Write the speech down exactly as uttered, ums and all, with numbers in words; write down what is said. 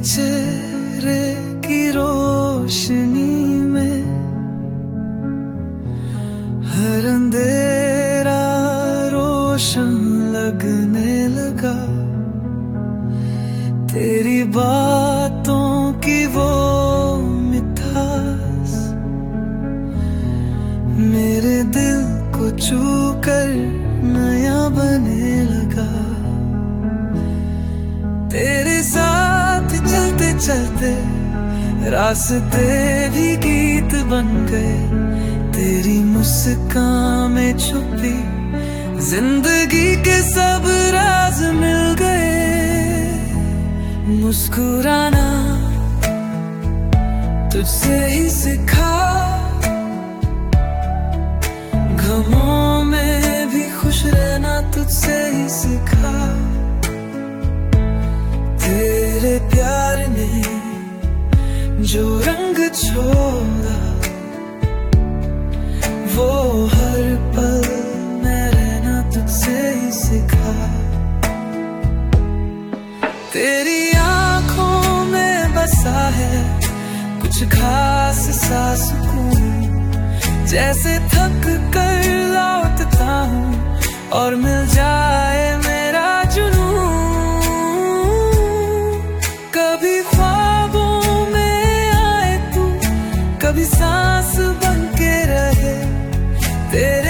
चेहरे की रोशनी में हर अंधेरा रोशन लगने लगा। तेरी बातों की वो मिठास मेरे दिल को छू कर नया बने लगा। तेरे साथ चलते चलते रास्ते भी गीत बन गए। तेरी मुस्कान में छुपी जिंदगी के सब राज मिल गए। मुस्कुराना तुझसे ही सीखा, गमों में भी खुश रहना तुझसे ही सीखा। तेरे प्यार ने जो रंग छोड़ा वो हर पल में रहना तुझसे ही सीखा। तेरी आंखों में बसा है कुछ खास सा सुकून, जैसे थक कर लौटता हूँ और मिल जाए मेरा जुनून। कभी ख्वाबों में आए तू, कभी सांस बन के रहे तेरे